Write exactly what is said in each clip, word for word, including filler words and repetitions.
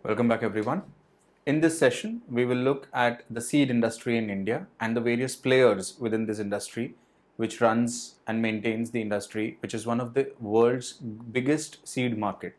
Welcome back everyone. In this session, we will look at the seed industry in India and the various players within this industry which runs and maintains the industry, which is one of the world's biggest seed market.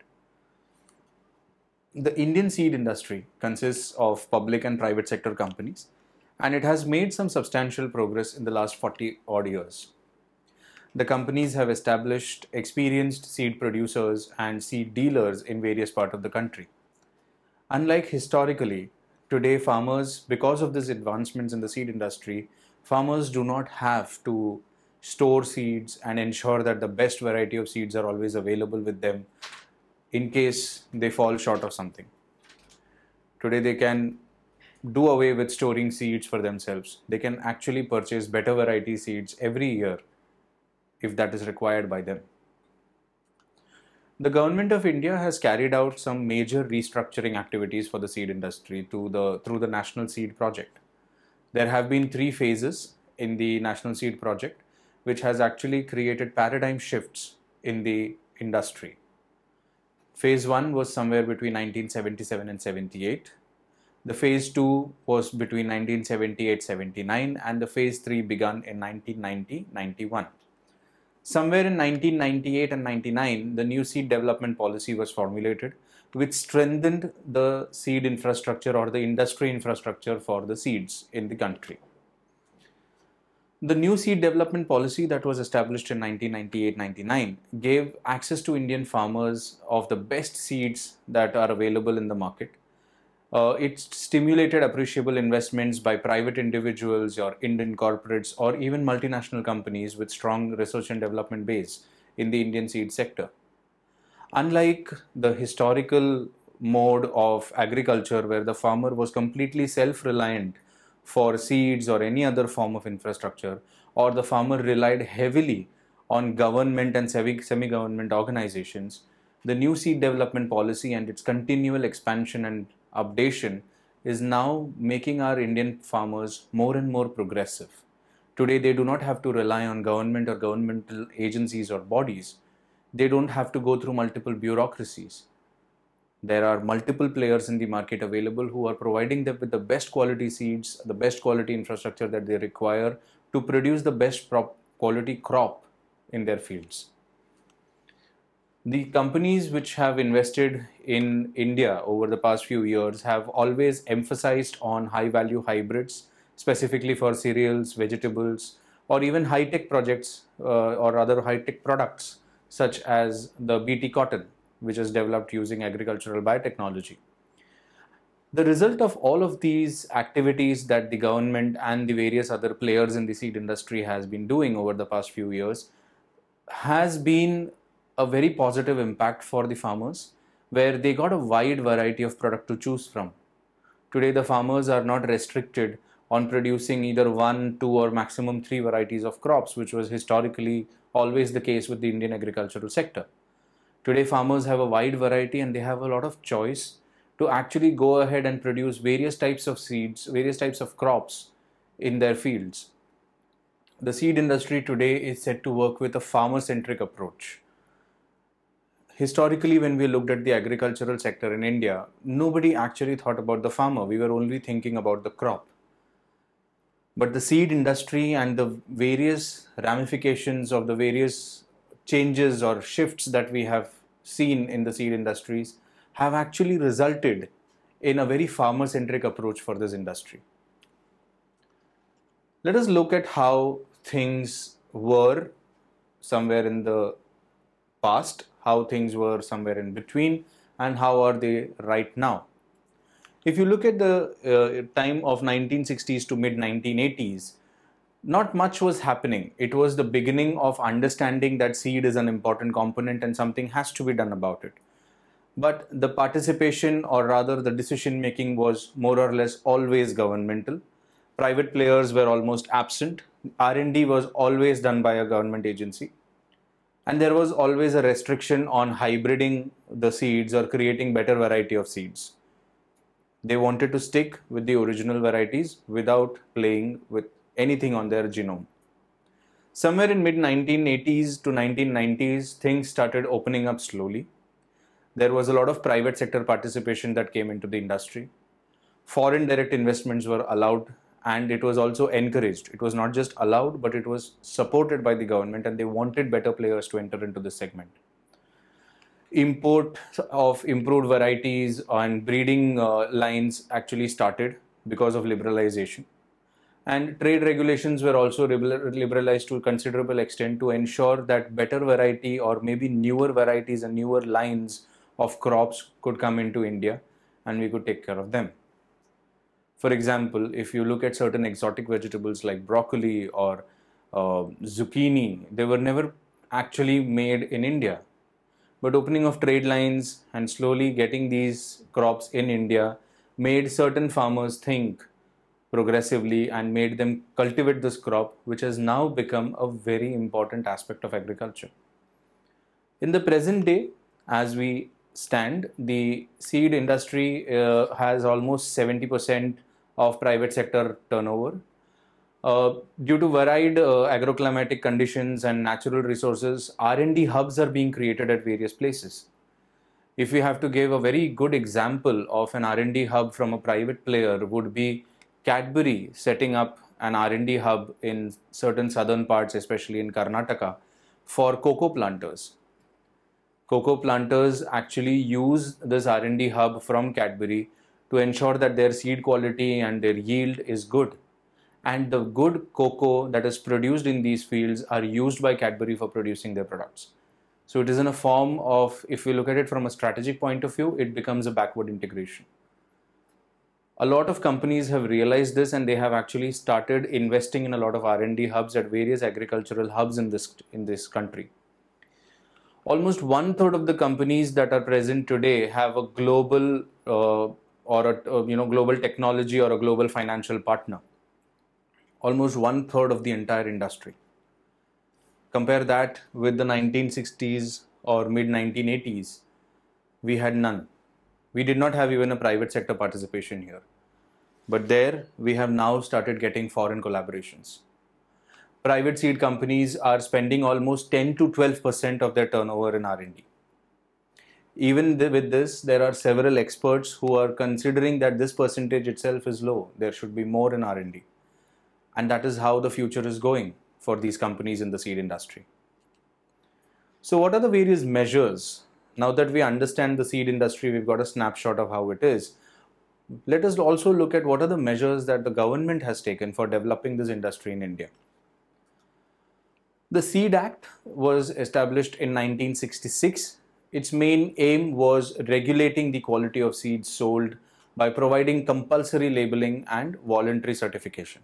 The Indian seed industry consists of public and private sector companies, and it has made some substantial progress in the last forty odd years. The companies have established experienced seed producers and seed dealers in various parts of the country. Unlike historically, today farmers, because of these advancements in the seed industry, farmers do not have to store seeds and ensure that the best variety of seeds are always available with them in case they fall short of something. Today they can do away with storing seeds for themselves. They can actually purchase better variety seeds every year if that is required by them. The Government of India has carried out some major restructuring activities for the seed industry through the, through the National Seed Project. There have been three phases in the National Seed Project, which has actually created paradigm shifts in the industry. Phase one was somewhere between nineteen seventy-seven and seventy-eight. The phase two was between nineteen seventy-eight seventy-nine, and the phase three began in nineteen ninety ninety-one. Somewhere in nineteen ninety-eight and ninety-nine, the new seed development policy was formulated, which strengthened the seed infrastructure or the industry infrastructure for the seeds in the country. The new seed development policy that was established in nineteen ninety-eight ninety-nine gave access to Indian farmers of the best seeds that are available in the market. Uh, it stimulated appreciable investments by private individuals or Indian corporates or even multinational companies with strong research and development base in the Indian seed sector. Unlike the historical mode of agriculture where the farmer was completely self-reliant for seeds or any other form of infrastructure, or the farmer relied heavily on government and semi-government organizations, the new seed development policy and its continual expansion and updation is now making our Indian farmers more and more progressive. Today, they do not have to rely on government or governmental agencies or bodies. They don't have to go through multiple bureaucracies. There are multiple players in the market available who are providing them with the best quality seeds, the best quality infrastructure that they require to produce the best quality crop in their fields. The companies which have invested in India over the past few years have always emphasized on high value hybrids, specifically for cereals, vegetables, or even high-tech projects uh, or other high-tech products such as the B T cotton, which is developed using agricultural biotechnology. The result of all of these activities that the government and the various other players in the seed industry has been doing over the past few years has been a very positive impact for the farmers, where they got a wide variety of product to choose from. Today, the farmers are not restricted on producing either one, two, or maximum three varieties of crops, which was historically always the case with the Indian agricultural sector. Today, farmers have a wide variety and they have a lot of choice to actually go ahead and produce various types of seeds, various types of crops in their fields. The seed industry today is set to work with a farmer-centric approach. Historically, when we looked at the agricultural sector in India, nobody actually thought about the farmer. We were only thinking about the crop. But the seed industry and the various ramifications of the various changes or shifts that we have seen in the seed industries have actually resulted in a very farmer-centric approach for this industry. Let us look at how things were somewhere in the past, how things were somewhere in between, and how are they right now. If you look at the uh, time of nineteen sixties to mid nineteen eighties, not much was happening. It was the beginning of understanding that seed is an important component and something has to be done about it. But the participation, or rather the decision making, was more or less always governmental. Private players were almost absent. R and D was always done by a government agency. And there was always a restriction on hybriding the seeds or creating better variety of seeds. They wanted to stick with the original varieties without playing with anything on their genome. Somewhere in mid nineteen eighties to nineteen nineties, things started opening up slowly. There was a lot of private sector participation that came into the industry. Foreign direct investments were allowed, and it was also encouraged. It was not just allowed, but it was supported by the government, and they wanted better players to enter into this segment. Import of improved varieties and breeding uh, lines actually started because of liberalization. And trade regulations were also liberalized to a considerable extent to ensure that better variety or maybe newer varieties and newer lines of crops could come into India and we could take care of them. For example, if you look at certain exotic vegetables like broccoli or uh, zucchini, they were never actually made in India. But opening of trade lines and slowly getting these crops in India made certain farmers think progressively and made them cultivate this crop, which has now become a very important aspect of agriculture. In the present day, as we stand, the seed industry uh, has almost seventy percent of private sector turnover. Uh, due to varied uh, agroclimatic conditions and natural resources, R and D hubs are being created at various places. If we have to give a very good example of an R and D hub from a private player, would be Cadbury setting up an R and D hub in certain southern parts, especially in Karnataka, for cocoa planters. Cocoa planters actually use this R and D hub from Cadbury to ensure that their seed quality and their yield is good. And the good cocoa that is produced in these fields are used by Cadbury for producing their products. So it is in a form of, if we look at it from a strategic point of view, it becomes a backward integration. A lot of companies have realized this and they have actually started investing in a lot of R and D hubs at various agricultural hubs in this, in this country. Almost one third of the companies that are present today have a global uh, or a uh, you know, global technology or a global financial partner. Almost one third of the entire industry. Compare that with the nineteen sixties or mid nineteen eighties, we had none. We did not have even a private sector participation here. But there we have now started getting foreign collaborations. Private seed companies are spending almost ten to twelve percent of their turnover in R and D. Even with this, there are several experts who are considering that this percentage itself is low. There should be more in R and D. And that is how the future is going for these companies in the seed industry. So what are the various measures? Now that we understand the seed industry, we've got a snapshot of how it is. Let us also look at what are the measures that the government has taken for developing this industry in India. The Seed Act was established in nineteen sixty-six. Its main aim was regulating the quality of seeds sold by providing compulsory labeling and voluntary certification.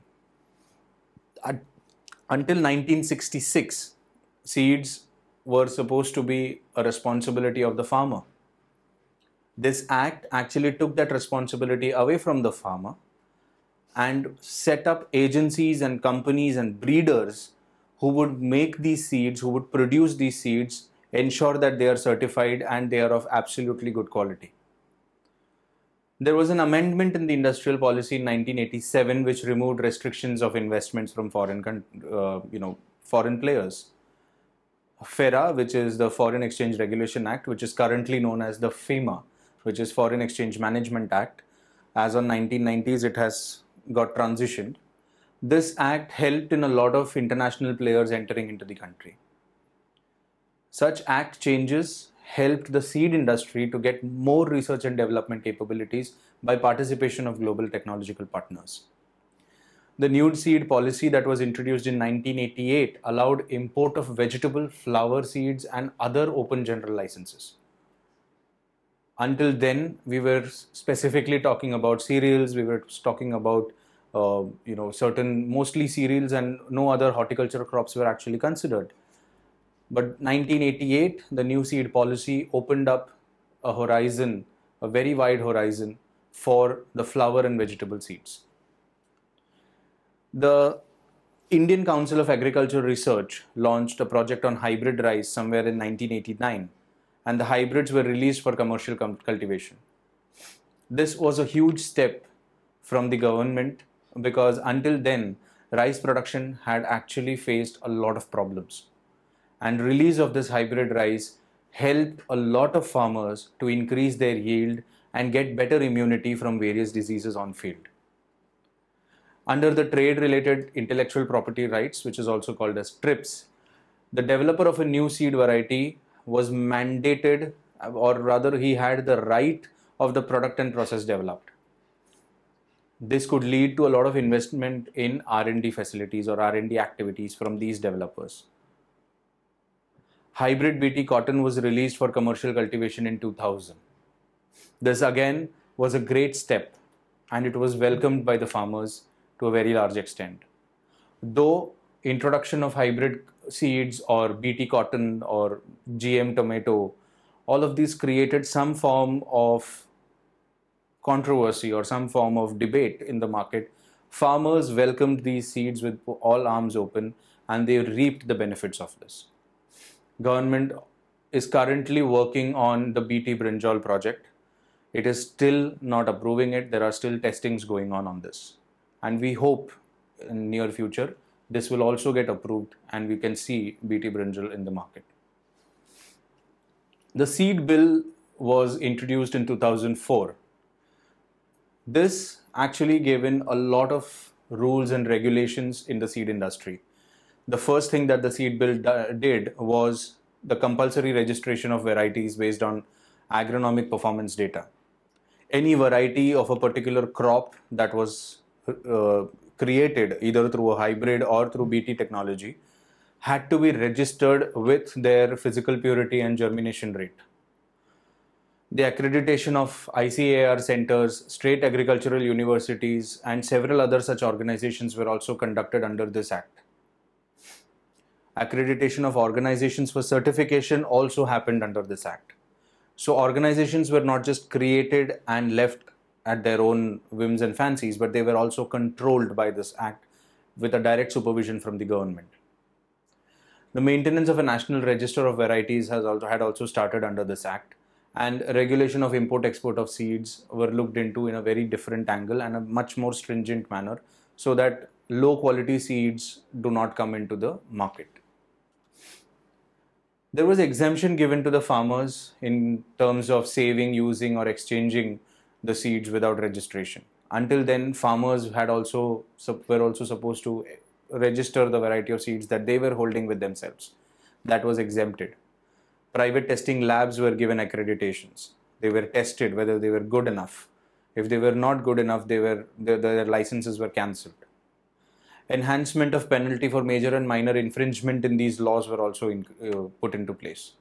Until nineteen sixty-six, seeds were supposed to be a responsibility of the farmer. This act actually took that responsibility away from the farmer and set up agencies and companies and breeders who would make these seeds, who would produce these seeds, ensure that they are certified and they are of absolutely good quality. There was an amendment in the industrial policy in nineteen eighty-seven which removed restrictions of investments from foreign, uh, you know, foreign players. FERA, which is the Foreign Exchange Regulation Act, which is currently known as the FEMA, which is Foreign Exchange Management Act. As on nineteen nineties, it has got transitioned. This act helped in a lot of international players entering into the country. Such act changes helped the seed industry to get more research and development capabilities by participation of global technological partners. The New Seed policy that was introduced in nineteen eighty-eight allowed import of vegetable, flower seeds and other open general licenses. Until then, we were specifically talking about cereals, we were talking about uh, you know, certain mostly cereals, and no other horticultural crops were actually considered. But nineteen eighty-eight, the New Seed policy opened up a horizon, a very wide horizon for the flower and vegetable seeds. The Indian Council of Agricultural Research launched a project on hybrid rice somewhere in nineteen eighty-nine, and the hybrids were released for commercial cultivation. This was a huge step from the government because until then, rice production had actually faced a lot of problems. And release of this hybrid rice helped a lot of farmers to increase their yield and get better immunity from various diseases on field. Under the trade-related intellectual property rights, which is also called as TRIPS, the developer of a new seed variety was mandated, or rather he had the right of the product and process developed. This could lead to a lot of investment in R and D facilities or R and D activities from these developers. Hybrid B T cotton was released for commercial cultivation in two thousand. This again was a great step, and it was welcomed by the farmers to a very large extent. Though introduction of hybrid seeds or B T cotton or G M tomato, all of these created some form of controversy or some form of debate in the market, farmers welcomed these seeds with all arms open, and they reaped the benefits of this. Government is currently working on the B T brinjal project. It is still not approving it. There are still testings going on on this. And we hope in near future, this will also get approved and we can see B T brinjal in the market. The seed bill was introduced in two thousand four. This actually gave in a lot of rules and regulations in the seed industry. The first thing that the seed bill did was the compulsory registration of varieties based on agronomic performance data. Any variety of a particular crop that was uh, created either through a hybrid or through B T technology had to be registered with their physical purity and germination rate. The accreditation of I C A R centers, state agricultural universities, and several other such organizations were also conducted under this act. Accreditation of organizations for certification also happened under this act. So organizations were not just created and left at their own whims and fancies, but they were also controlled by this act with a direct supervision from the government. The maintenance of a national register of varieties has also had also started under this act, and regulation of import-export of seeds were looked into in a very different angle and a much more stringent manner so that low-quality seeds do not come into the market. There was exemption given to the farmers in terms of saving, using or exchanging the seeds without registration. Until then, farmers had also were also supposed to register the variety of seeds that they were holding with themselves. That was exempted. Private testing labs were given accreditations. They were tested whether they were good enough. If they were not good enough, they were their, their licenses were cancelled. Enhancement of penalty for major and minor infringement in these laws were also in, uh, put into place.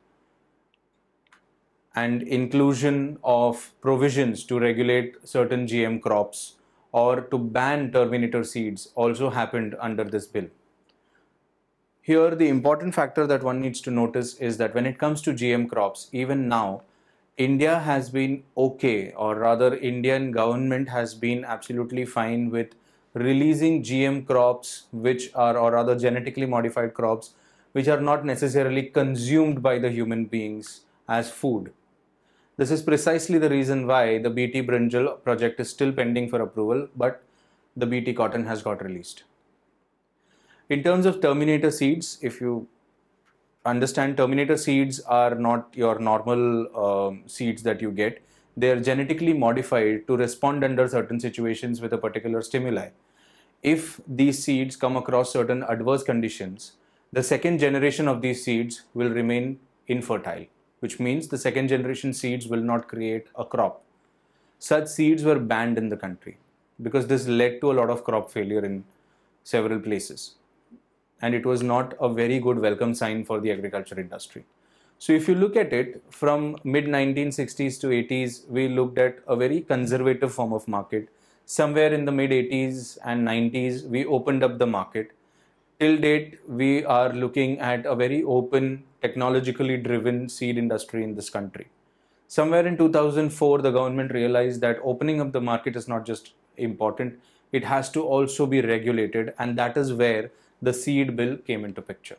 And inclusion of provisions to regulate certain G M crops or to ban terminator seeds also happened under this bill. Here, the important factor that one needs to notice is that when it comes to G M crops, even now, India has been okay, or rather Indian government has been absolutely fine with releasing G M crops which are, or rather genetically modified crops, which are not necessarily consumed by the human beings as food. This is precisely the reason why the B T brinjal project is still pending for approval, but the B T cotton has got released. In terms of terminator seeds, if you understand, terminator seeds are not your normal um, seeds that you get. They are genetically modified to respond under certain situations with a particular stimuli. If these seeds come across certain adverse conditions, the second generation of these seeds will remain infertile, which means the second generation seeds will not create a crop. Such seeds were banned in the country because this led to a lot of crop failure in several places. And it was not a very good welcome sign for the agriculture industry. So if you look at it, from mid nineteen sixties to eighties, we looked at a very conservative form of market. Somewhere in the mid eighties and nineties, we opened up the market. Till date, we are looking at a very open, technologically driven seed industry in this country. Somewhere in two thousand four, the government realized that opening up the market is not just important, it has to also be regulated, and that is where the seed bill came into picture.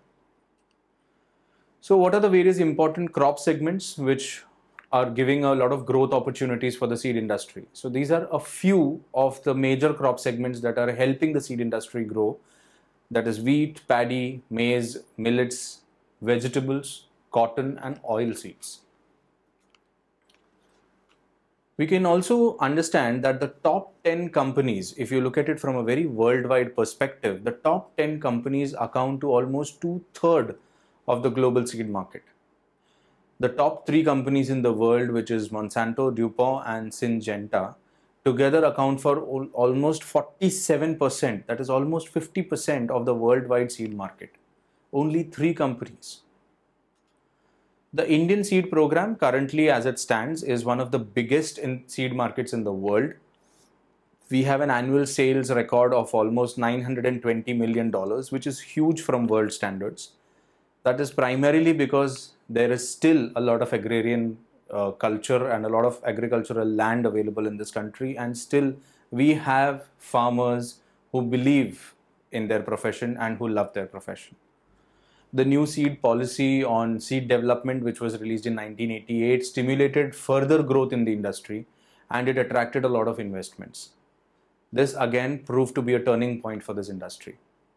So what are the various important crop segments which are giving a lot of growth opportunities for the seed industry? So these are a few of the major crop segments that are helping the seed industry grow. That is wheat, paddy, maize, millets, vegetables, cotton and oil seeds. We can also understand that the top ten companies, if you look at it from a very worldwide perspective, the top ten companies account to almost two-thirds of the global seed market. The top three companies in the world, which is Monsanto, DuPont and Syngenta, together account for al almost forty-seven percent, that is almost fifty percent of the worldwide seed market. Only three companies. The Indian seed program currently as it stands is one of the biggest in seed markets in the world. We have an annual sales record of almost nine hundred twenty million dollars, which is huge from world standards. That is primarily because there is still a lot of agrarian uh, culture and a lot of agricultural land available in this country, and still we have farmers who believe in their profession and who love their profession. The new seed policy on seed development, which was released in nineteen eighty-eight, stimulated further growth in the industry and it attracted a lot of investments. This again proved to be a turning point for this industry.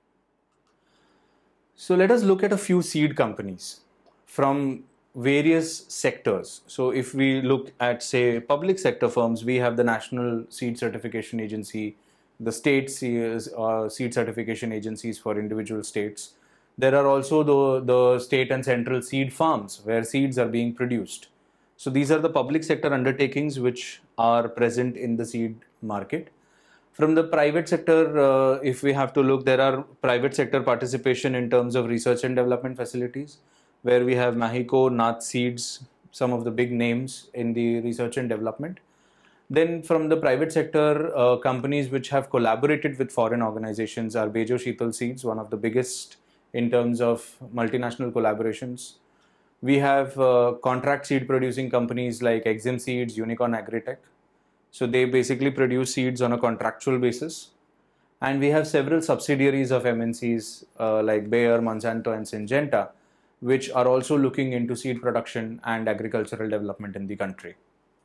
So let us look at a few seed companies from various sectors. So if we look at, say, public sector firms, we have the National Seed Certification Agency, the state uh, seed certification agencies for individual states. There are also the, the state and central seed farms where seeds are being produced. So these are the public sector undertakings which are present in the seed market. From the private sector, uh, if we have to look, there are private sector participation in terms of research and development facilities, where we have Mahiko, Nath Seeds, some of the big names in the research and development. Then from the private sector, uh, companies which have collaborated with foreign organizations are Bejo Sheetal Seeds, one of the biggest in terms of multinational collaborations. We have uh, contract seed producing companies like Exim Seeds, Unicorn Agritech. So they basically produce seeds on a contractual basis. And we have several subsidiaries of M N Cs uh, like Bayer, Monsanto and Syngenta, which are also looking into seed production and agricultural development in the country.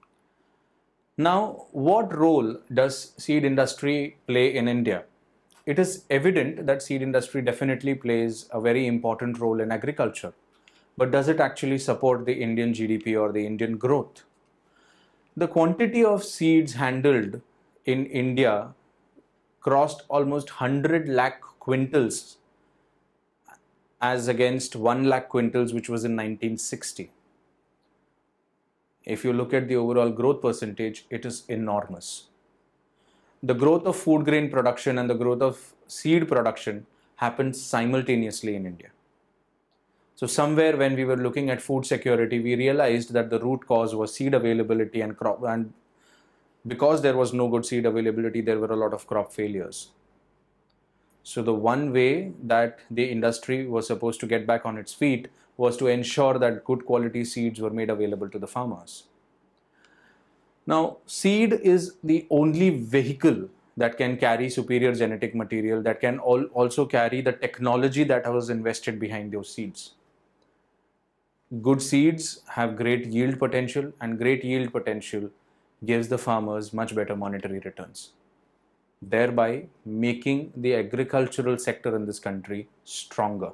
Now, what role does seed industry play in India? It is evident that seed industry definitely plays a very important role in agriculture. But does it actually support the Indian G D P or the Indian growth? The quantity of seeds handled in India crossed almost one hundred lakh quintals as against one lakh quintals, which was in nineteen sixty. If you look at the overall growth percentage, it is enormous. The growth of food grain production and the growth of seed production happened simultaneously in India. So somewhere when we were looking at food security, we realized that the root cause was seed availability and crop, and because there was no good seed availability, there were a lot of crop failures. So the one way that the industry was supposed to get back on its feet was to ensure that good quality seeds were made available to the farmers. Now, seed is the only vehicle that can carry superior genetic material, that can al- also carry the technology that was invested behind those seeds. Good seeds have great yield potential, and great yield potential gives the farmers much better monetary returns, thereby making the agricultural sector in this country stronger.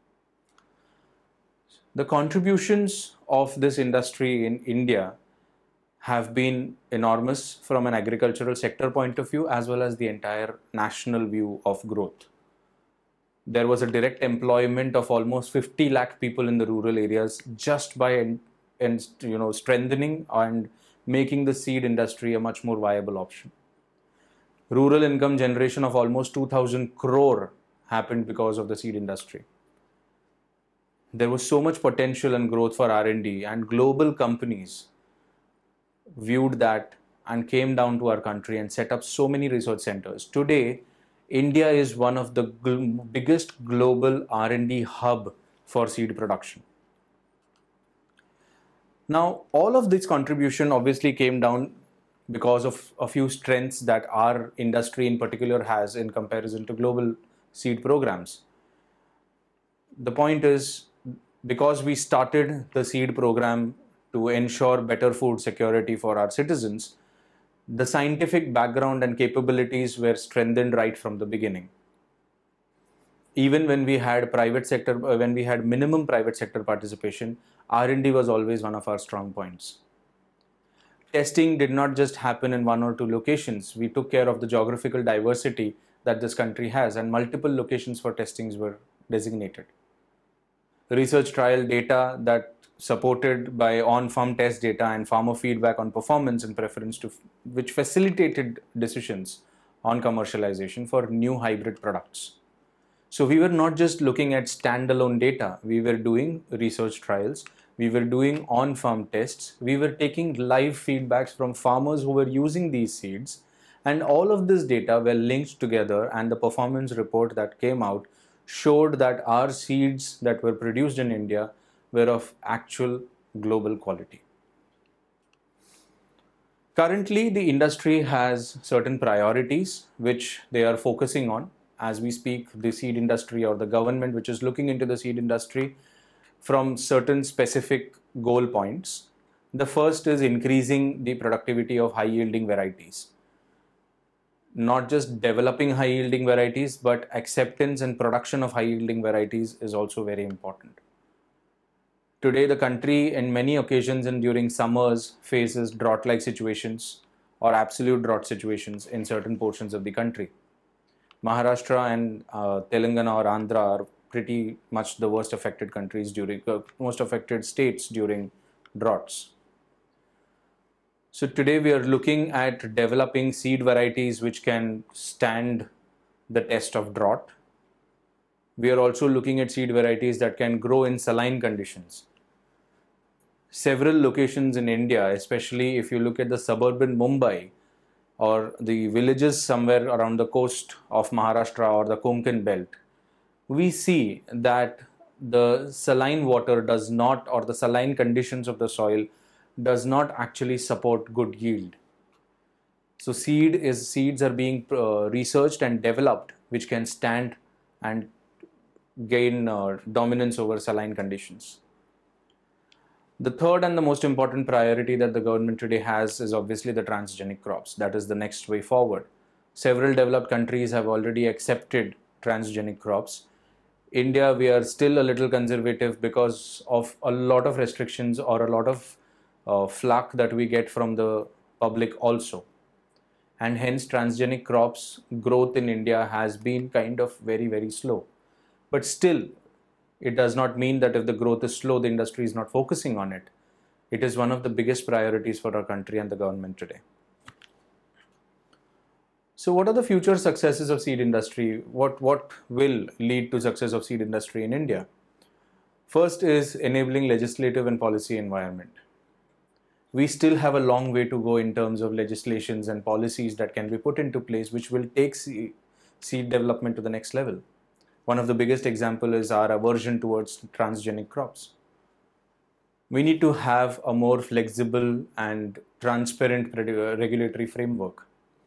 The contributions of this industry in India have been enormous from an agricultural sector point of view, as well as the entire national view of growth. There was a direct employment of almost fifty lakh people in the rural areas just by and you know strengthening and making the seed industry a much more viable option. Rural income generation of almost two thousand crore happened because of the seed industry. There was so much potential and growth for R and D, and global companies viewed that and came down to our country and set up so many research centers. Today, India is one of the gl- biggest global R and D hub for seed production. Now, all of this contribution obviously came down because of a few strengths that our industry in particular has in comparison to global seed programs. The point is, because we started the seed program to ensure better food security for our citizens, the scientific background and capabilities were strengthened right from the beginning. Even when we had private sector, uh, when we had minimum private sector participation, R and D was always one of our strong points. Testing did not just happen in one or two locations. We took care of the geographical diversity that this country has, and multiple locations for testings were designated. Research trial data that supported by on-farm test data and farmer feedback on performance and preference to, which facilitated decisions on commercialization for new hybrid products. So we were not just looking at standalone data, we were doing research trials, we were doing on-farm tests, we were taking live feedbacks from farmers who were using these seeds, and all of this data were linked together, and the performance report that came out showed that our seeds that were produced in India were of actual global quality. Currently, the industry has certain priorities which they are focusing on. As we speak, the seed industry or the government which is looking into the seed industry from certain specific goal points. The first is increasing the productivity of high yielding varieties. Not just developing high yielding varieties, but acceptance and production of high yielding varieties is also very important. Today, the country in many occasions and during summers faces drought-like situations or absolute drought situations in certain portions of the country. Maharashtra and uh, Telangana or Andhra are pretty much the worst affected countries during, uh, most affected states during droughts. So today we are looking at developing seed varieties which can stand the test of drought. We are also looking at seed varieties that can grow in saline conditions. Several locations in India, especially if you look at the suburban Mumbai or the villages somewhere around the coast of Maharashtra or the Konkan belt, we see that the saline water does not, or the saline conditions of the soil does not actually support good yield. So seed is, seeds are being uh, researched and developed which can stand and gain uh, dominance over saline conditions. The third and the most important priority that the government today has is obviously the transgenic crops. That is the next way forward. Several developed countries have already accepted transgenic crops. India, we are still a little conservative because of a lot of restrictions or a lot of uh, flack that we get from the public also. And hence transgenic crops growth in India has been kind of very, very slow. But still, it does not mean that if the growth is slow, the industry is not focusing on it. It is one of the biggest priorities for our country and the government today. So what are the future successes of seed industry? What, what will lead to success of seed industry in India? First is enabling legislative and policy environment. We still have a long way to go in terms of legislations and policies that can be put into place which will take seed development to the next level. One of the biggest examples is our aversion towards transgenic crops. We need to have a more flexible and transparent regulatory framework.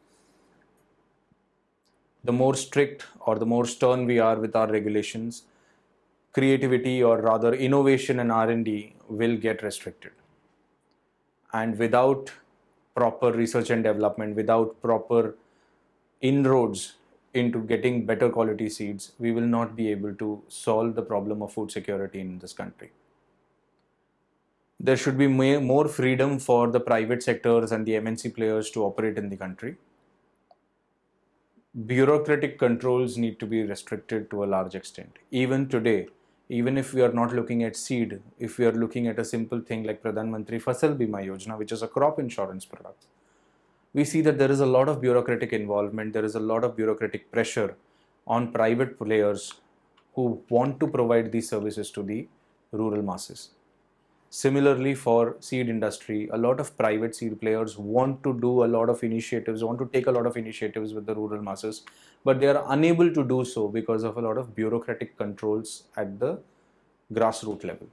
The more strict or the more stern we are with our regulations, creativity or rather innovation and R and D will get restricted. And without proper research and development, without proper inroads into getting better quality seeds, we will not be able to solve the problem of food security in this country. There should be more freedom for the private sectors and the M N C players to operate in the country. Bureaucratic controls need to be restricted to a large extent. Even today, even if we are not looking at seed, if we are looking at a simple thing like Pradhan Mantri Fasal Bima Yojana, which is a crop insurance product, we see that there is a lot of bureaucratic involvement, there is a lot of bureaucratic pressure on private players who want to provide these services to the rural masses. Similarly, for seed industry, a lot of private seed players want to do a lot of initiatives, want to take a lot of initiatives with the rural masses, but they are unable to do so because of a lot of bureaucratic controls at the grassroots level.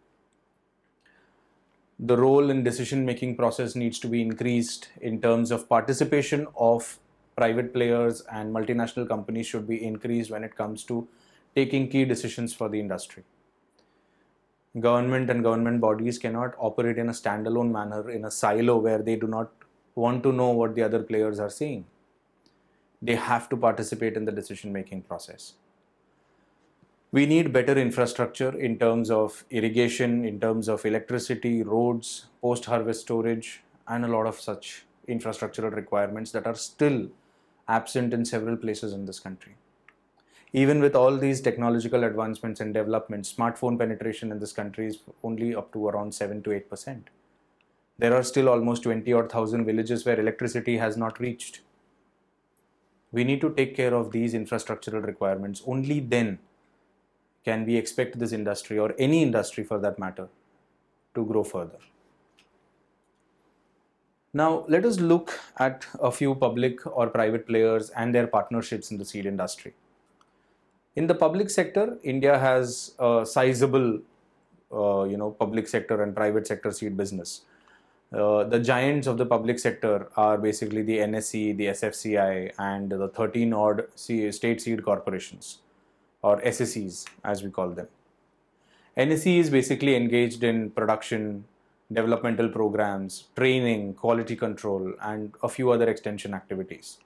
The role in decision-making process needs to be increased in terms of participation of private players, and multinational companies should be increased when it comes to taking key decisions for the industry. Government and government bodies cannot operate in a standalone manner in a silo where they do not want to know what the other players are saying. They have to participate in the decision-making process. We need better infrastructure in terms of irrigation, in terms of electricity, roads, post-harvest storage, and a lot of such infrastructural requirements that are still absent in several places in this country. Even with all these technological advancements and developments, smartphone penetration in this country is only up to around seven to eight percent. There are still almost twenty odd thousand villages where electricity has not reached. We need to take care of these infrastructural requirements. Only then can we expect this industry, or any industry for that matter, to grow further. Now, let us look at a few public or private players and their partnerships in the seed industry. In the public sector, India has a sizable uh, you know, public sector and private sector seed business. Uh, the giants of the public sector are basically the N S E, the S F C I, and the thirteen odd state seed corporations, or S S Es as we call them. N S E is basically engaged in production, developmental programs, training, quality control, and a few other extension activities.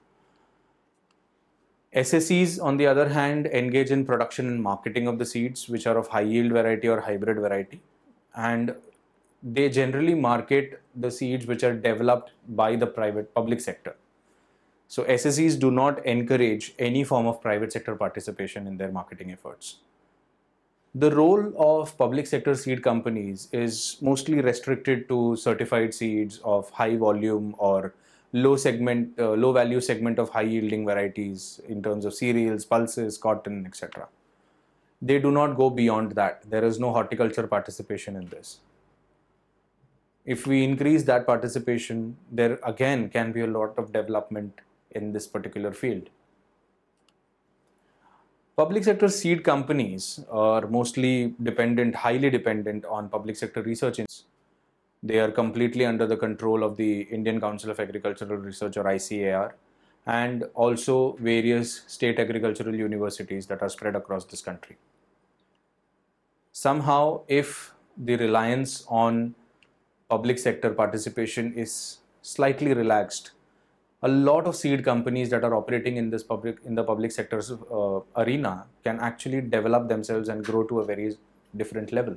S S Es, on the other hand, engage in production and marketing of the seeds, which are of high yield variety or hybrid variety, and they generally market the seeds which are developed by the private public sector. So S S Es do not encourage any form of private sector participation in their marketing efforts. The role of public sector seed companies is mostly restricted to certified seeds of high volume or low segment, uh, low value segment of high yielding varieties in terms of cereals, pulses, cotton, et cetera. They do not go beyond that. There is no horticulture participation in this. If we increase that participation, there again can be a lot of development in this particular field. Public sector seed companies are mostly dependent, highly dependent on public sector research. They are completely under the control of the Indian Council of Agricultural Research, or I C A R, and also various state agricultural universities that are spread across this country. Somehow, if the reliance on public sector participation is slightly relaxed, a lot of seed companies that are operating in this public in the public sector's uh, arena can actually develop themselves and grow to a very different level.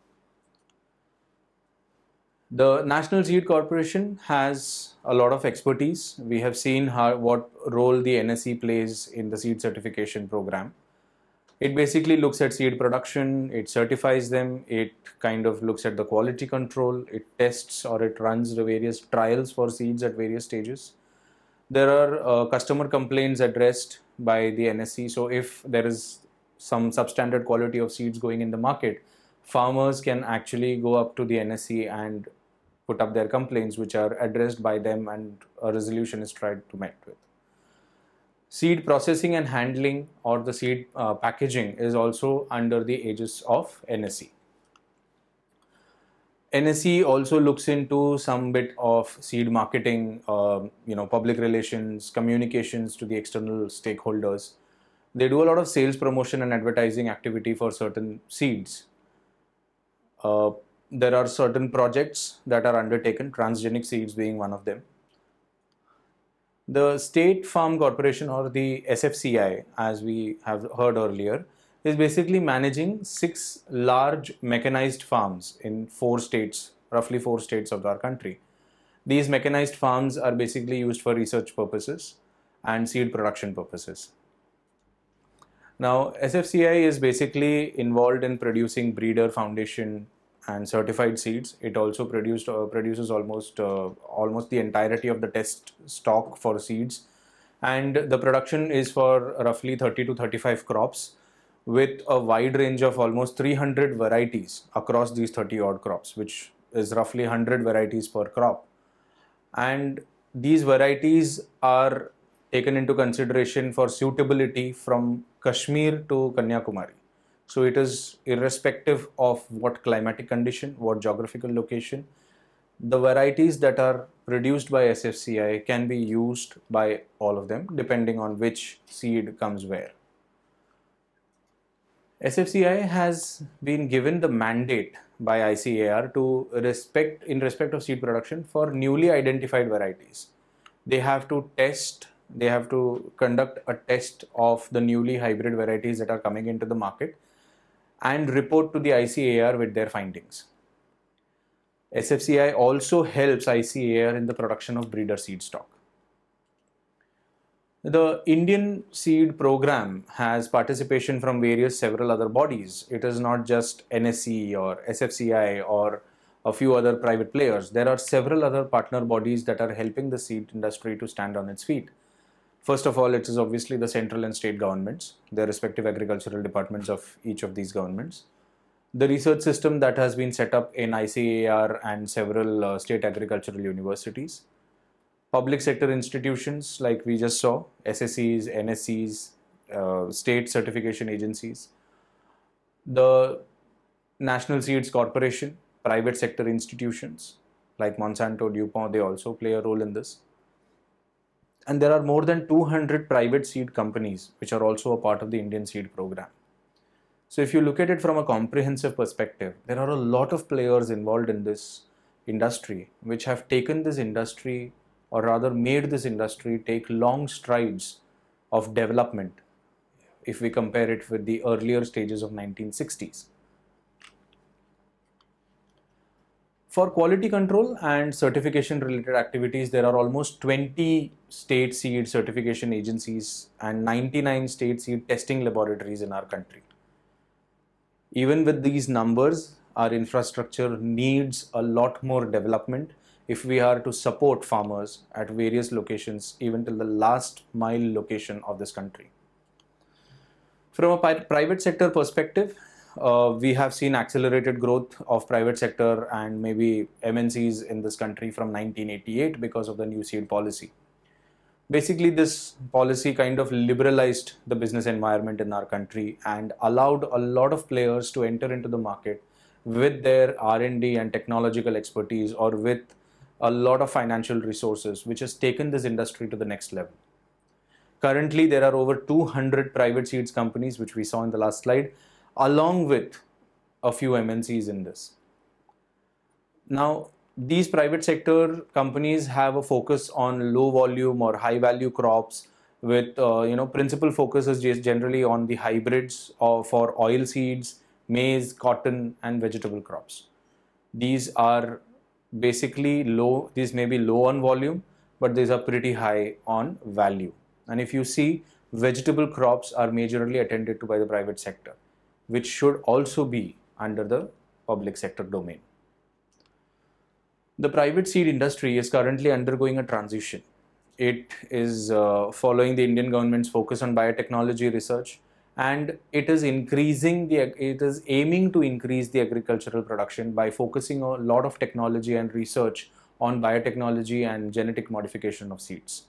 The National Seed Corporation has a lot of expertise. We have seen how, what role the N S E plays in the seed certification program. It basically looks at seed production, it certifies them, it kind of looks at the quality control, it tests or it runs the various trials for seeds at various stages. There are uh, customer complaints addressed by the N S E. So if there is some substandard quality of seeds going in the market, farmers can actually go up to the N S E and put up their complaints, which are addressed by them, and a resolution is tried to met with. Seed processing and handling, or the seed uh, packaging, is also under the aegis of N S E. N S E also looks into some bit of seed marketing, uh, you know, public relations, communications to the external stakeholders. They do a lot of sales promotion and advertising activity for certain seeds. Uh, there are certain projects that are undertaken, transgenic seeds being one of them. The State Farm Corporation, or the S F C I, as we have heard earlier, is basically managing six large mechanized farms in four states, roughly four states of our country. These mechanized farms are basically used for research purposes and seed production purposes. Now, S F C I is basically involved in producing breeder, foundation, and certified seeds. It also produced uh, produces almost uh, almost the entirety of the test stock for seeds, and the production is for roughly thirty to thirty-five crops, with a wide range of almost three hundred varieties across these thirty odd crops, which is roughly one hundred varieties per crop. And these varieties are taken into consideration for suitability from Kashmir to Kanyakumari. So it is irrespective of what climatic condition, what geographical location. The varieties that are produced by S F C I can be used by all of them, depending on which seed comes where. S F C I has been given the mandate by I C A R to respect, in respect of seed production, for newly identified varieties. They have to test, they have to conduct a test of the newly hybrid varieties that are coming into the market, and report to the I C A R with their findings. S F C I also helps I C A R in the production of breeder seed stock. The Indian Seed Program has participation from various several other bodies. It is not just N S C or S F C I or a few other private players. There are several other partner bodies that are helping the seed industry to stand on its feet. First of all, it is obviously the central and state governments, the respective agricultural departments of each of these governments. The research system that has been set up in I C A R and several uh, state agricultural universities. Public sector institutions like we just saw, S S Cs, N S Cs, uh, state certification agencies, the National Seeds Corporation, private sector institutions like Monsanto, DuPont, they also play a role in this. And there are more than two hundred private seed companies which are also a part of the Indian Seed Program. So if you look at it from a comprehensive perspective, there are a lot of players involved in this industry which have taken this industry, or rather made this industry take long strides of development if we compare it with the earlier stages of nineteen sixties. For quality control and certification related activities, there are almost twenty state seed certification agencies and ninety-nine state seed testing laboratories in our country. Even with these numbers, our infrastructure needs a lot more development if we are to support farmers at various locations, even till the last mile location of this country. From a private sector perspective, uh, we have seen accelerated growth of private sector and maybe M N Cs in this country from nineteen eighty-eight because of the new seed policy. Basically, this policy kind of liberalized the business environment in our country and allowed a lot of players to enter into the market with their R and D and technological expertise, or with a lot of financial resources, which has taken this industry to the next level. Currently, there are over two hundred private seeds companies, which we saw in the last slide, along with a few M N Cs in this. Now, these private sector companies have a focus on low volume or high value crops with, uh, you know, principal focus is just generally on the hybrids or for oil seeds, maize, cotton and vegetable crops. These are basically low, these may be low on volume, but these are pretty high on value. And if you see, vegetable crops are majorly attended to by the private sector, which should also be under the public sector domain. The private seed industry is currently undergoing a transition. It is uh, following the Indian government's focus on biotechnology research, and it is increasing the, it is aiming to increase the agricultural production by focusing a lot of technology and research on biotechnology and genetic modification of seeds.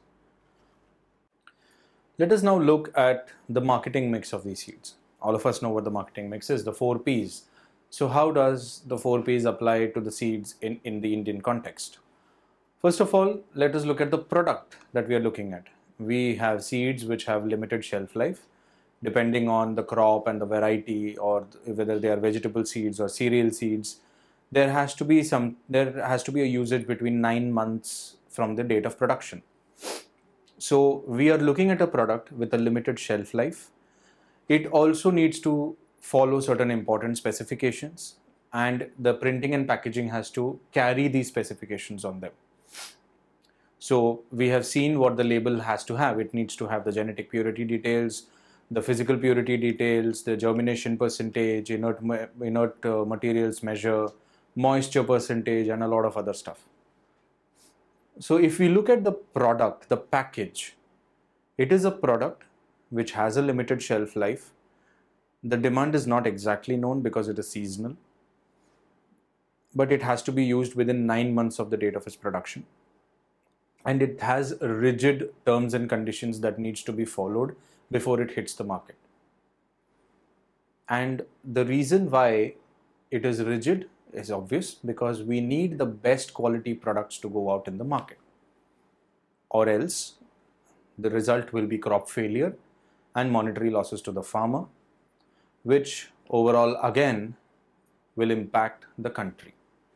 Let us now look at the marketing mix of these seeds. All of us know what the marketing mix is, the four P's. So how does the four P's apply to the seeds in, in the Indian context? First of all, let us look at the product that we are looking at. We have seeds which have limited shelf life, depending on the crop and the variety, or whether they are vegetable seeds or cereal seeds. There has to be some, there has to be a usage between nine months from the date of production. So we are looking at a product with a limited shelf life. It also needs to follow certain important specifications, and the printing and packaging has to carry these specifications on them. So we have seen what the label has to have. It needs to have the genetic purity details, the physical purity details, the germination percentage, inert, inert uh, materials measure, moisture percentage, and a lot of other stuff. So if we look at the product, the package, it is a product which has a limited shelf life. The demand is not exactly known because it is seasonal, but it has to be used within nine months of the date of its production. And it has rigid terms and conditions that needs to be followed before it hits the market. And the reason why it is rigid is obvious, because we need the best quality products to go out in the market, or else the result will be crop failure and monetary losses to the farmer, which overall again will impact the country.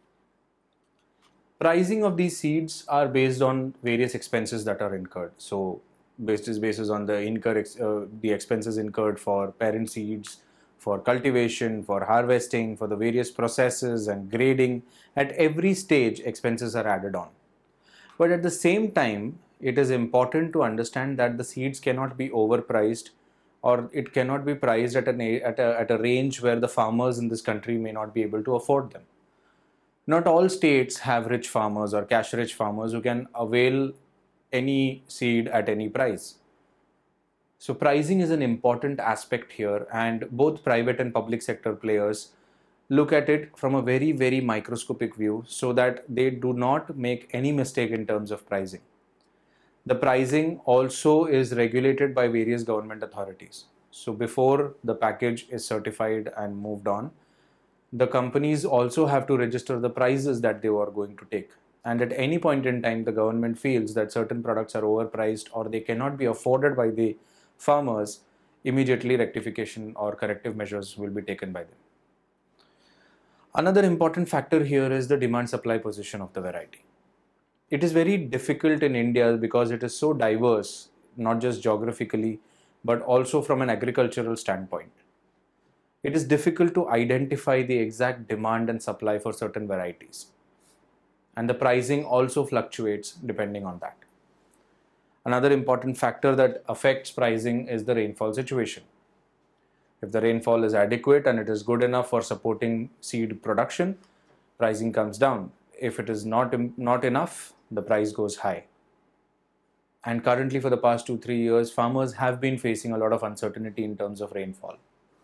Pricing of these seeds are based on various expenses that are incurred. So based is basis on the incur uh, the expenses incurred for parent seeds, for cultivation, for harvesting, for the various processes and grading. At every stage, expenses are added on. But at the same time, it is important to understand that the seeds cannot be overpriced, or it cannot be priced at, an, at, a, at a range where the farmers in this country may not be able to afford them. Not all states have rich farmers or cash-rich farmers who can avail any seed at any price. So pricing is an important aspect here, and both private and public sector players look at it from a very, very microscopic view so that they do not make any mistake in terms of pricing. The pricing also is regulated by various government authorities. So before the package is certified and moved on, the companies also have to register the prices that they are going to take. And at any point in time, the government feels that certain products are overpriced or they cannot be afforded by the farmers, immediately rectification or corrective measures will be taken by them. Another important factor here is the demand-supply position of the variety. It is very difficult in India because it is so diverse, not just geographically, but also from an agricultural standpoint. It is difficult to identify the exact demand and supply for certain varieties. And the pricing also fluctuates depending on that. Another important factor that affects pricing is the rainfall situation. If the rainfall is adequate and it is good enough for supporting seed production, pricing comes down. If it is not, not enough, the price goes high. And currently for the past two, three years, farmers have been facing a lot of uncertainty in terms of rainfall.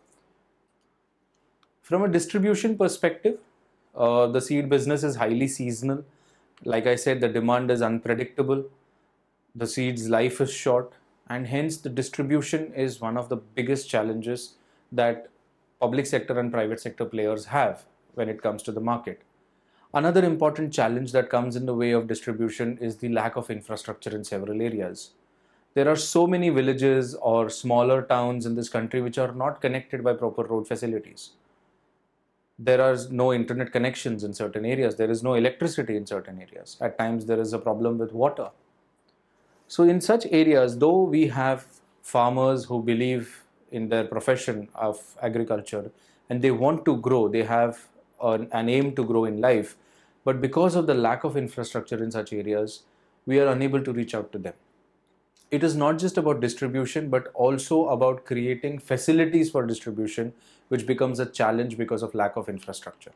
From a distribution perspective, uh, the seed business is highly seasonal. Like I said, the demand is unpredictable. The seed's life is short, and hence the distribution is one of the biggest challenges that public sector and private sector players have when it comes to the market. Another important challenge that comes in the way of distribution is the lack of infrastructure in several areas. There are so many villages or smaller towns in this country which are not connected by proper road facilities. There are no internet connections in certain areas. There is no electricity in certain areas. At times there is a problem with water. So in such areas, though we have farmers who believe in their profession of agriculture and they want to grow, they have an, an aim to grow in life, but because of the lack of infrastructure in such areas, we are unable to reach out to them. It is not just about distribution, but also about creating facilities for distribution, which becomes a challenge because of lack of infrastructure.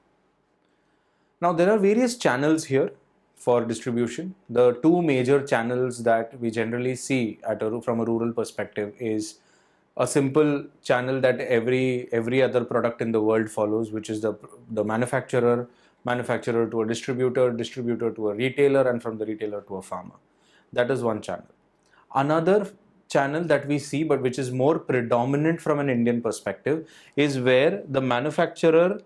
Now, there are various channels here for distribution. The two major channels that we generally see at a, from a rural perspective is a simple channel that every every other product in the world follows, which is the, the manufacturer, manufacturer to a distributor, distributor to a retailer, and from the retailer to a farmer. That is one channel. Another channel that we see, but which is more predominant from an Indian perspective, is where the manufacturer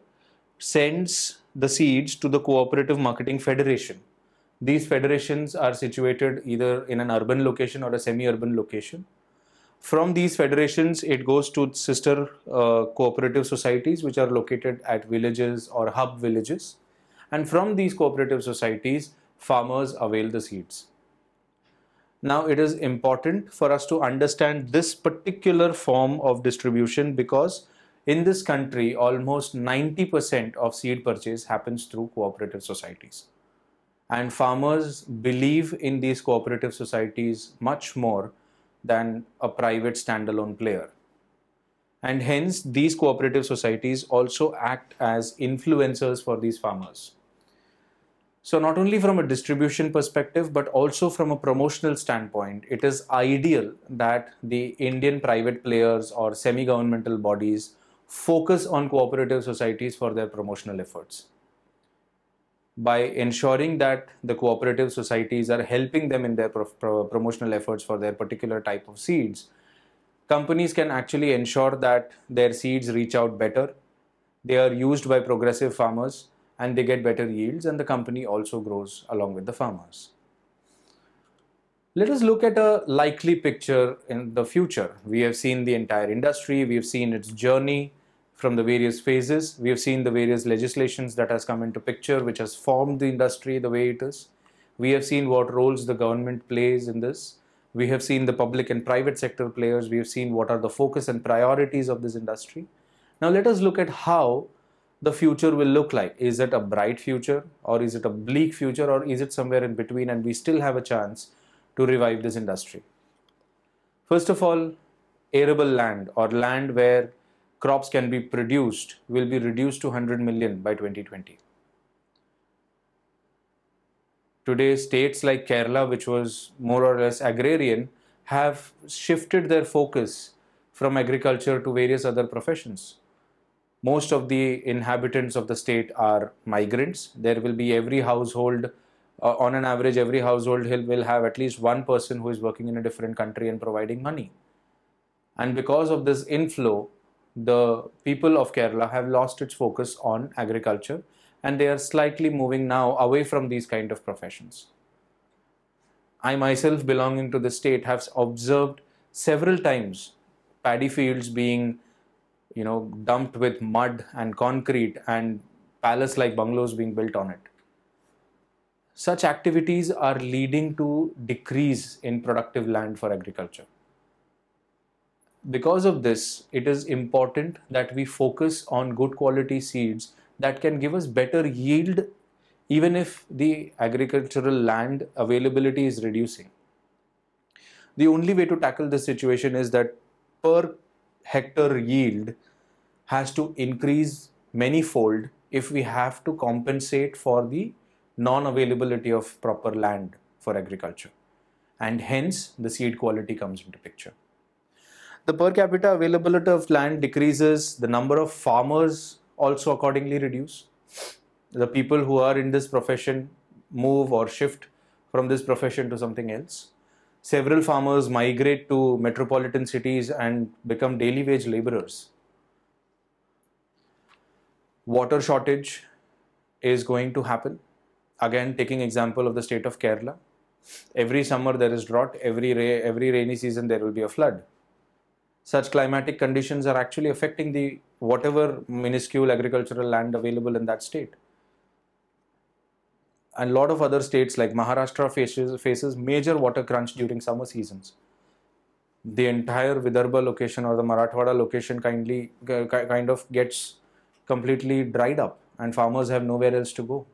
sends the seeds to the Cooperative Marketing Federation. These federations are situated either in an urban location or a semi-urban location. From these federations, it goes to sister uh, cooperative societies, which are located at villages or hub villages. And from these cooperative societies, farmers avail the seeds. Now, it is important for us to understand this particular form of distribution because in this country, almost ninety percent of seed purchase happens through cooperative societies. And farmers believe in these cooperative societies much more than a private standalone player. And hence, these cooperative societies also act as influencers for these farmers. So not only from a distribution perspective, but also from a promotional standpoint, it is ideal that the Indian private players or semi-governmental bodies focus on cooperative societies for their promotional efforts. By ensuring that the cooperative societies are helping them in their pro pro promotional efforts for their particular type of seeds, companies can actually ensure that their seeds reach out better, they are used by progressive farmers, and they get better yields, and the company also grows along with the farmers. Let us look at a likely picture in the future. We have seen the entire industry, we have seen its journey from the various phases, we have seen the various legislations that has come into picture, which has formed the industry the way it is. We have seen what roles the government plays in this. We have seen the public and private sector players. We have seen what are the focus and priorities of this industry. Now let us look at how the future will look like. Is it a bright future, or is it a bleak future, or is it somewhere in between and we still have a chance to revive this industry? First of all, arable land, or land where crops can be produced, will be reduced to one hundred million by twenty twenty. Today, states like Kerala, which was more or less agrarian, have shifted their focus from agriculture to various other professions. Most of the inhabitants of the state are migrants. There will be every household, uh, on an average, every household will have at least one person who is working in a different country and providing money. And because of this inflow, the people of Kerala have lost its focus on agriculture, and they are slightly moving now away from these kind of professions. I myself, belonging to the state, have observed several times paddy fields being, you know, dumped with mud and concrete, and palace-like bungalows being built on it. Such activities are leading to decrease in productive land for agriculture. Because of this, it is important that we focus on good quality seeds that can give us better yield even if the agricultural land availability is reducing. The only way to tackle this situation is that per hectare yield has to increase many-fold if we have to compensate for the non-availability of proper land for agriculture. And hence, the seed quality comes into picture. The per capita availability of land decreases, the number of farmers also accordingly reduce. The people who are in this profession move or shift from this profession to something else. Several farmers migrate to metropolitan cities and become daily wage laborers. Water shortage is going to happen. Again, taking example of the state of Kerala. Every summer there is drought, every, ra every rainy season there will be a flood. Such climatic conditions are actually affecting the whatever minuscule agricultural land available in that state. And a lot of other states like Maharashtra faces, faces major water crunch during summer seasons. The entire Vidarbha location or the Marathwada location kindly, kind of gets completely dried up, and farmers have nowhere else to go.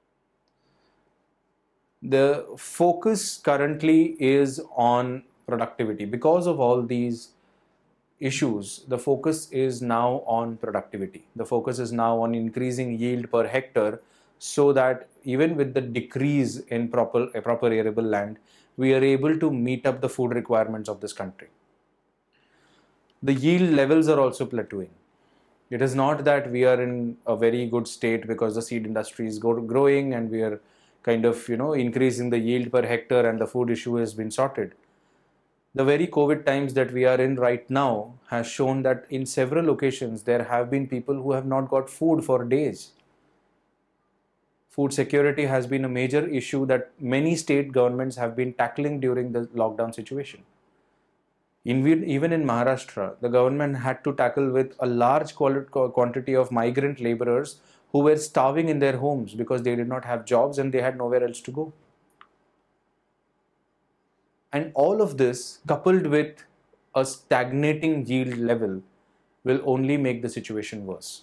The focus currently is on productivity. Because of all these issues, the focus is now on productivity. The focus is now on increasing yield per hectare, so that even with the decrease in proper, proper arable land, we are able to meet up the food requirements of this country. The yield levels are also plateauing. It is not that we are in a very good state because the seed industry is growing and we are kind of, you know, increasing the yield per hectare and the food issue has been sorted. The very COVID times that we are in right now has shown that in several occasions there have been people who have not got food for days. Food security has been a major issue that many state governments have been tackling during the lockdown situation. In, even in Maharashtra, the government had to tackle with a large quantity of migrant laborers who were starving in their homes because they did not have jobs and they had nowhere else to go. And all of this, coupled with a stagnating yield level, will only make the situation worse.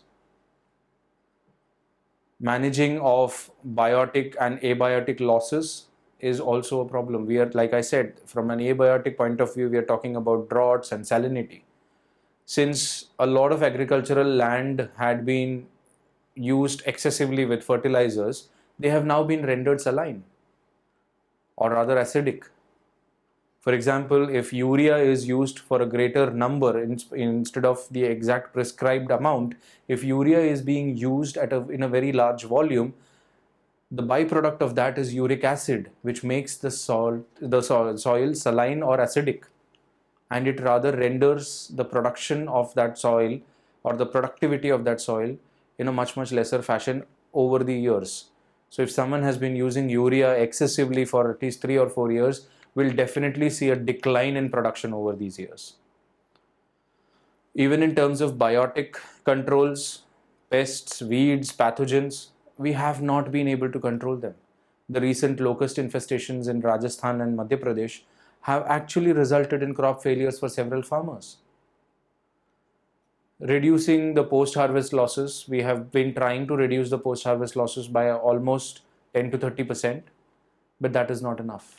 Managing of biotic and abiotic losses is also a problem. We are, like I said, from an abiotic point of view, we are talking about droughts and salinity. Since a lot of agricultural land had been used excessively with fertilizers, they have now been rendered saline, or rather acidic. For example, if urea is used for a greater number in, instead of the exact prescribed amount, if urea is being used at a, in a very large volume, the byproduct of that is uric acid, which makes the soil, the soil, soil saline or acidic, and it rather renders the production of that soil or the productivity of that soil in a much much lesser fashion over the years. So if someone has been using urea excessively for at least three or four years, we'll definitely see a decline in production over these years. Even in terms of biotic controls, pests, weeds, pathogens, we have not been able to control them. The recent locust infestations in Rajasthan and Madhya Pradesh have actually resulted in crop failures for several farmers. Reducing the post-harvest losses. We have been trying to reduce the post-harvest losses by almost ten to thirty percent, but that is not enough.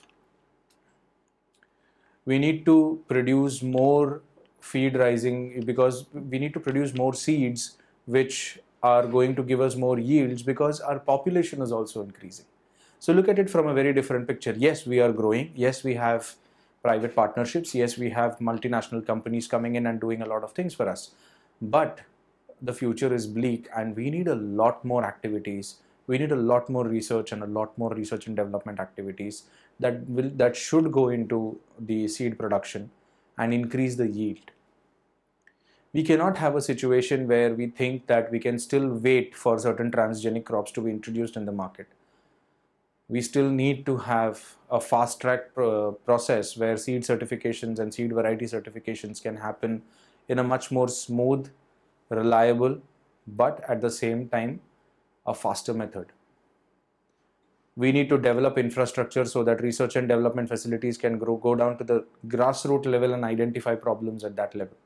We need to produce more feed rising because we need to produce more seeds which are going to give us more yields because our population is also increasing. So look at it from a very different picture. Yes, we are growing. Yes, we have private partnerships. Yes, we have multinational companies coming in and doing a lot of things for us. But the future is bleak and we need a lot more activities. We need a lot more research and a lot more research and development activities that will that should go into the seed production and increase the yield. We cannot have a situation where we think that we can still wait for certain transgenic crops to be introduced in the market. We still need to have a fast track pro process where seed certifications and seed variety certifications can happen in a much more smooth, reliable, but at the same time, a faster method. We need to develop infrastructure so that research and development facilities can grow, go down to the grassroots level and identify problems at that level.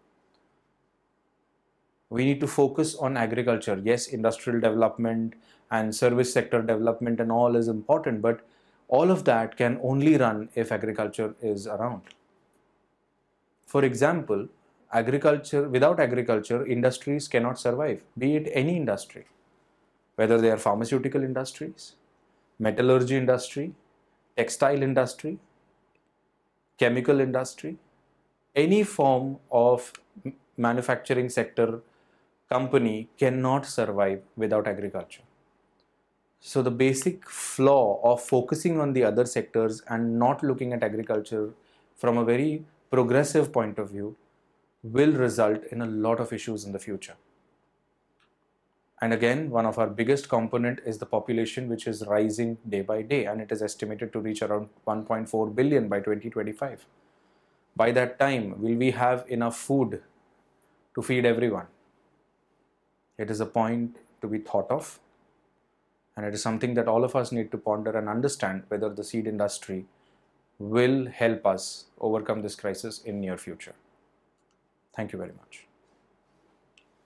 We need to focus on agriculture. Yes, industrial development and service sector development and all is important, but all of that can only run if agriculture is around. For example, agriculture, without agriculture, industries cannot survive, be it any industry, whether they are pharmaceutical industries, metallurgy industry, textile industry, chemical industry, any form of manufacturing sector company cannot survive without agriculture. So the basic flaw of focusing on the other sectors and not looking at agriculture from a very progressive point of view will result in a lot of issues in the future. And again, one of our biggest component is the population, which is rising day by day, and it is estimated to reach around one point four billion by twenty twenty-five. By that time, will we have enough food to feed everyone? It is a point to be thought of, and it is something that all of us need to ponder and understand whether the seed industry will help us overcome this crisis in near future. Thank you very much.